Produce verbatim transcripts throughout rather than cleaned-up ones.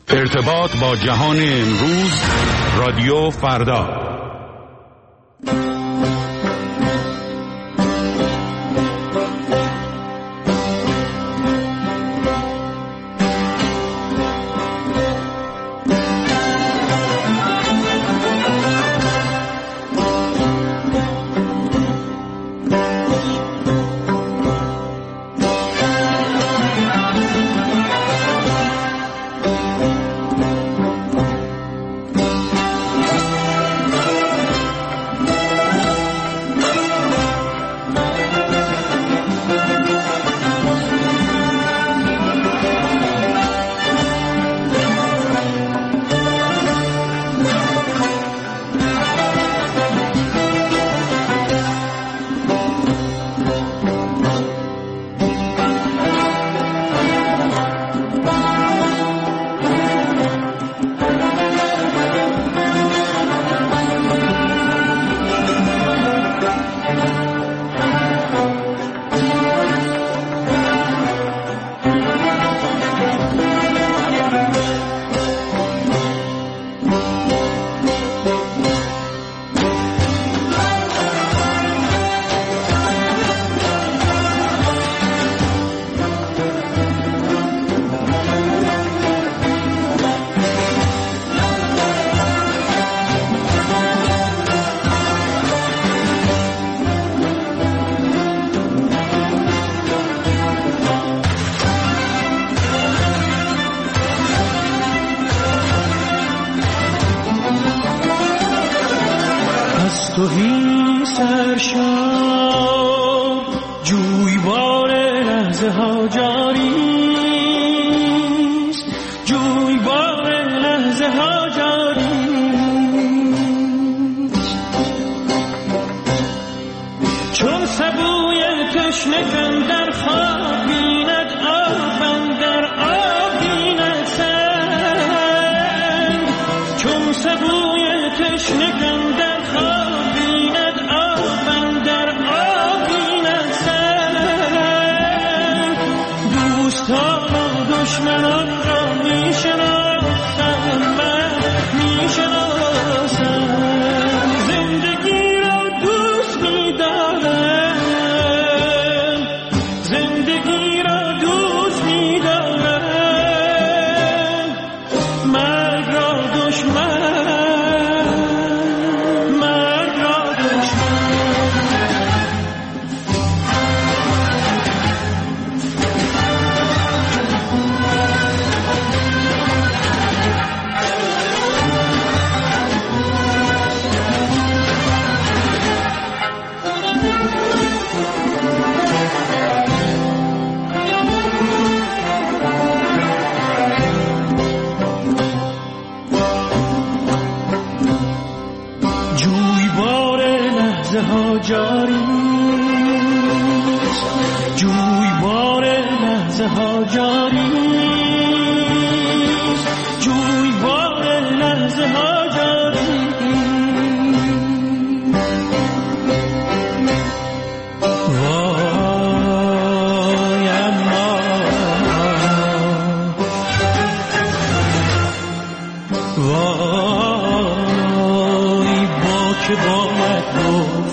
ارتباط با جهان امروز، رادیو فردا. توهی سرشار جویبار لحظه ها جاریست، جویبار لحظه ها جاریست. چون سبوی تشنه در خواب بیند آب اندر آب بیند سنگ، چون سبوی تشنه در خواب دشمنان را می شناسم، من می شناسم. زندگی را دوست می دارم، زندگی را دوست می دارم. مرگ را دشمن، مرگ را دشمن. جاریست، جویبار لحظه ها جاریست، جویبار لحظه ها جاریست. وای اما وای با که باید گفت،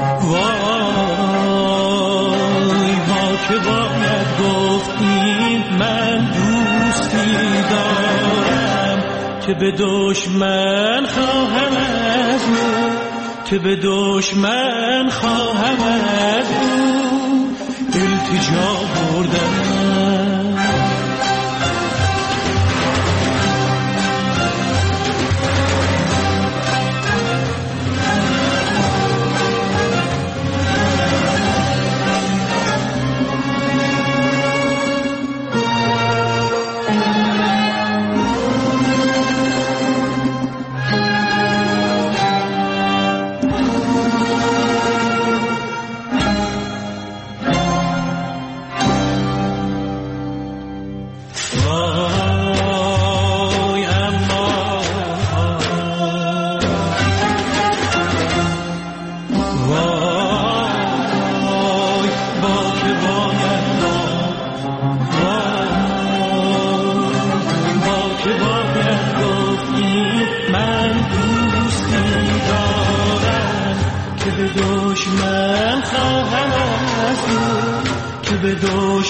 وای با که باید گفت این من دوستی دارم که به دشمن خواهم از او، که به دشمن خواهم از او التجا بردم.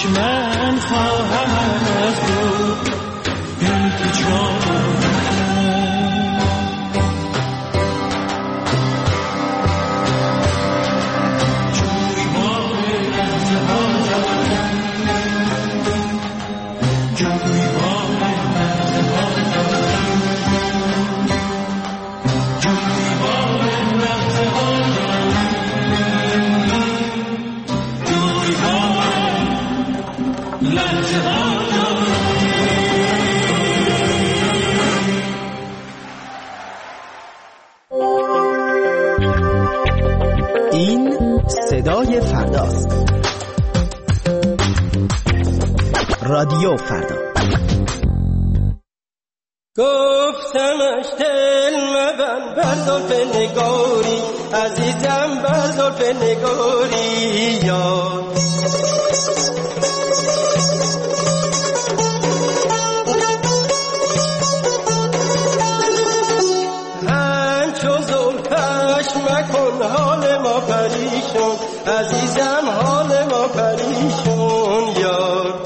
دشمن خواهم از تو التجا این صدای فرداست. رادیو فردا. گفتمش دل مبند بر زلف نگاری، عزیزم بر زلف نگاری یار. همچو زلفش مکن حال ما پریشون، عزیزم حال ما پریشون یار.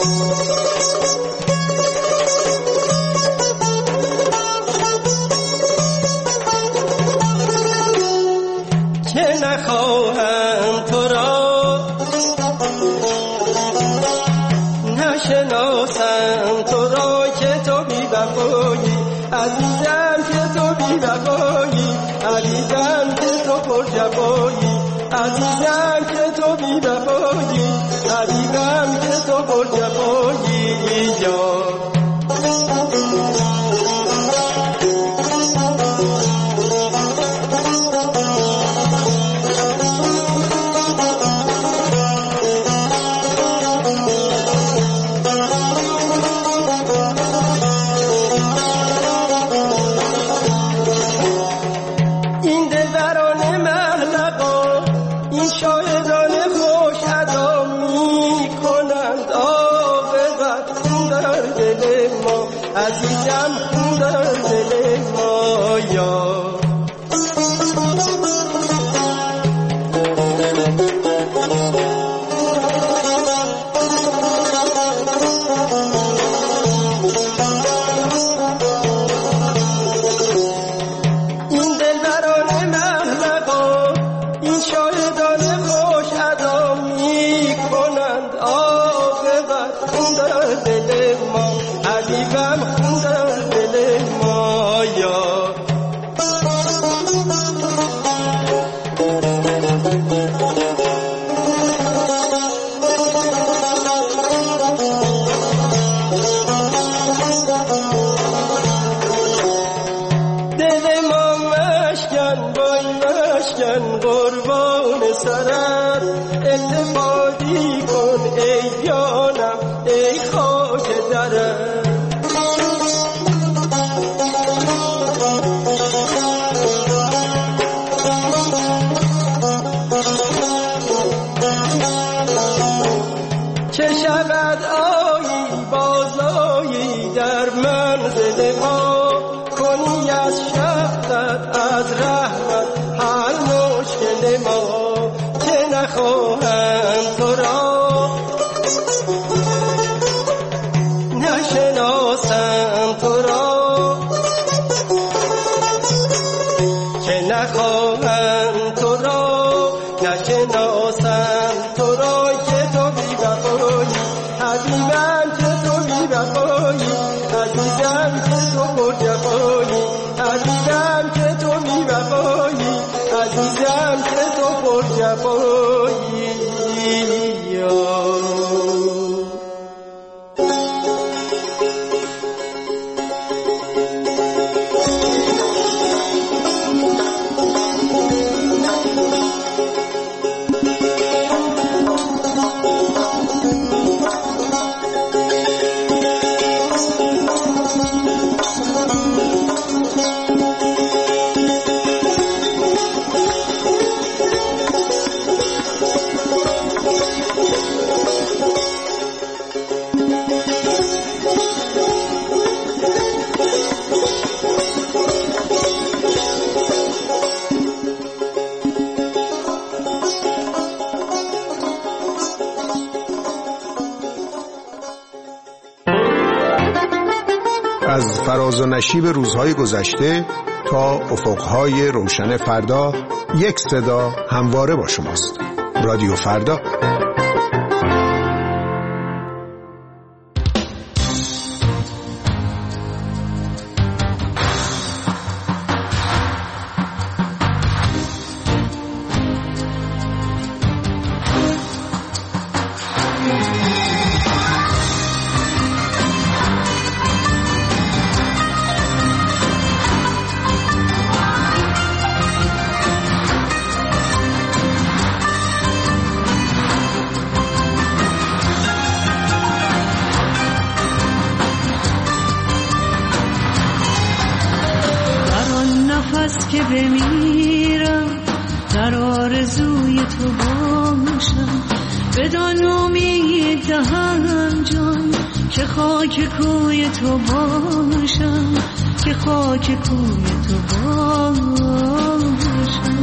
که نخواهم تو را نشناسم تو را، که تو بی وفایی عزیزم، که تو بی وفایی عزیزم، که تو پر جفایی عزیزم، که تو بی وفایی عزیزم، که تو پر جفایی یار. عزیزم خون در دل ما یار. این دلبران محلقا، این شاهدان خوش ادا می کنند عاقبت خون در دل ما، عزیزم خون در دل ما یار. دل ما مشکن وای مشکن قربان سرت، التفاتی کن ای جانم ای خاک درت. چه شود آیی بازایی در منزل ما، کنی از شفقت از رحمت حل مشکل ما. که نخواهم تو را نشناسم تو را، که نخواهم تو را نشناسم تو را، که تو بی وفایی عزیزم، که تو بی وفایی عزیزم، که تو پر جفایی عزیزم، که تو بی وفایی عزیزم، که تو پر جفایی یار. از فراز و نشیب روزهای گذشته تا افقهای روشن فردا، یک صدا همواره با شماست. رادیو فردا. که بمیرم در آرزوی تو باشم، بدان امید دهم جان که خاک کوی تو باشم، که خاک کوی تو باشم.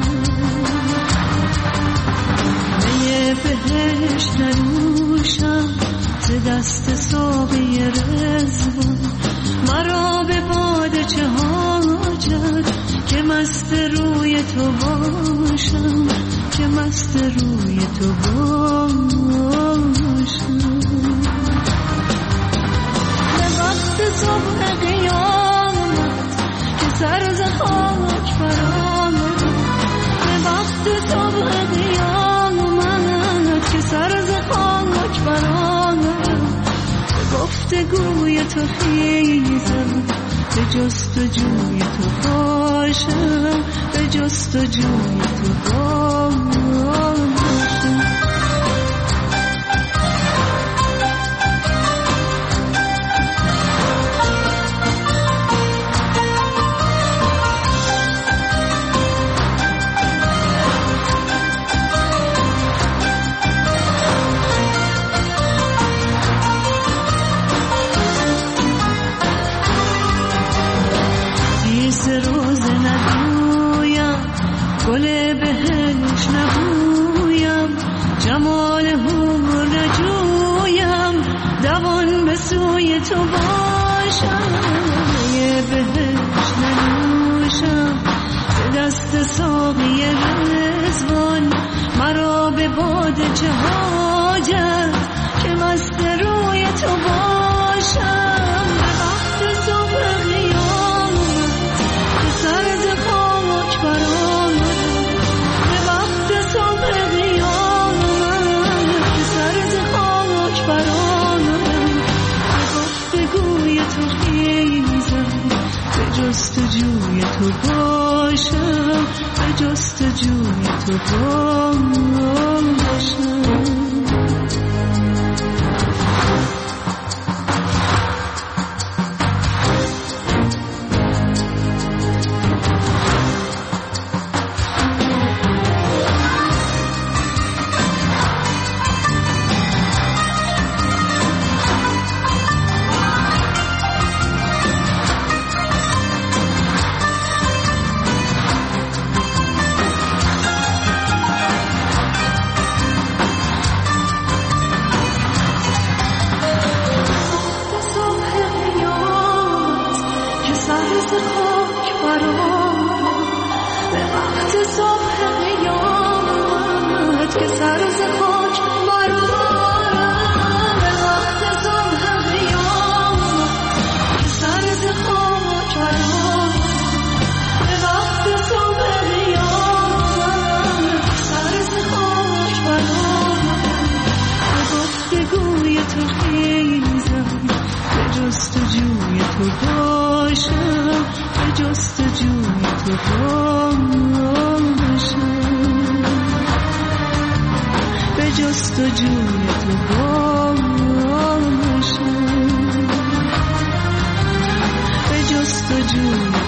می بهشت ننوشم ز دست ساقی رضوان، مرا به باده چه حاجت که مست روی تو باشم، که مست روی تو باشم. به وقت صبح قیامت که سر ز خاک برآمد، به وقت صبح قیامت که سر ز خاک برآمد، به گفتگوی تو خیزم، به جستجوی تو باشم، به جستجوی تو باشم. گل بهش نبویم، جمال حور نجویم، دوان به سوی تو باشم. یه بهش ننوشم ز دست ساقی رضوان، مرا به باده چه حاجت که مست روی تو باشم. به وقت صبح قیامت که سر ز خاک برآمد، به وقت صبح قیامت که سر ز خاک برآمد، به گفتگوی تو خیزم، به جستجوی تو باشم، به جستجوی تو باشم. جستجوی تو باشم، به جستجوی